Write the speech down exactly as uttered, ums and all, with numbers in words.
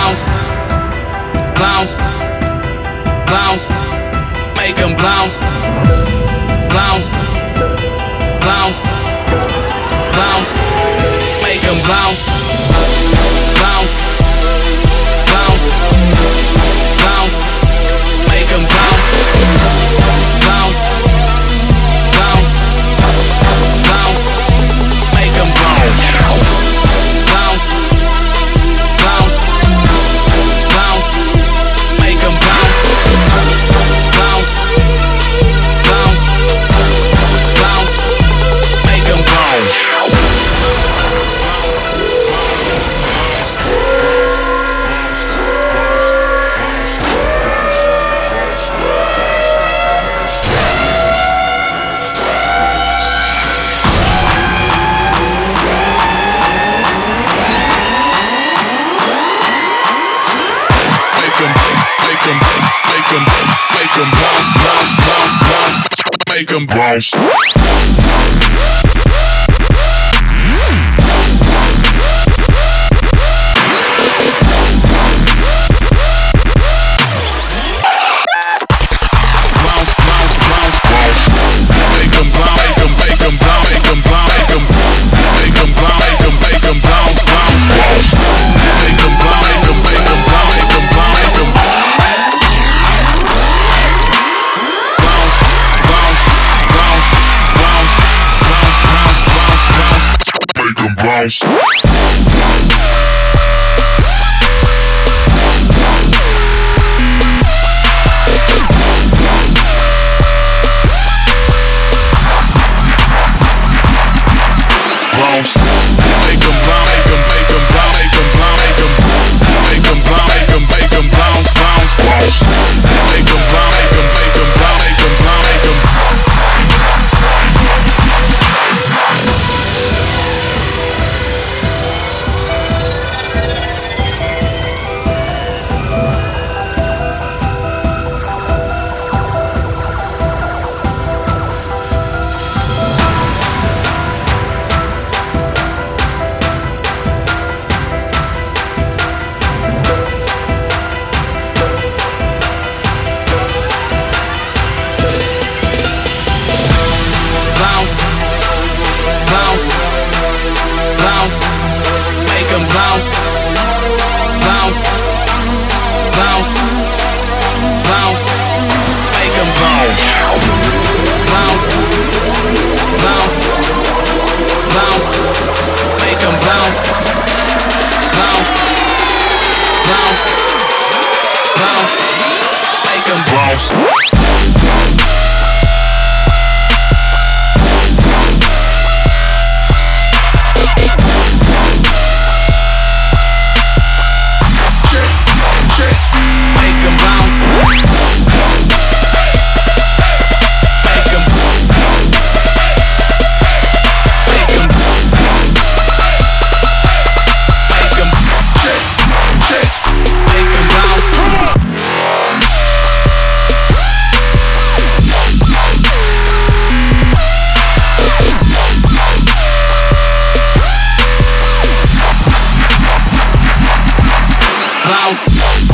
bounce, bounce, bounce, make 'em bounce, bounce, bounce, bounce, make 'em bounce, bounce, bounce, bounce, make 'em bounce, bounce, bounce, bounce, make 'em bounce, bounce, bounce, bounce, make 'em bounce, bounce, bounce, bounce, make 'em bounce. Make 'em, make 'em bounce, bounce, bounce, bounce. Make 'em bounce. Bounce, bounce, bounce, bounce. Make 'em bounce, make 'em, make 'em bounce, make 'em bounce, make 'em, make 'em bounce, make 'em, make 'em bounce, bounce, bounce. Make 'em bounce, make 'em, make 'em bounce, make 'em bounce, make 'em. Bounce. Bounce. Make 'em bounce, make 'em, make 'em bounce, make 'em bounce, make 'em, make 'em bounce, make 'em, make 'em bounce, bounce, bounce. Make 'em bounce, make 'em, make 'em bounce, make 'em bounce, make 'em. Bounce, bounce, bounce, make 'em bounce, bounce, bounce, bounce, make 'em bounce, bounce, bounce, bounce, make 'em bounce, bounce, bounce, bounce, make 'em bounce. Bounce.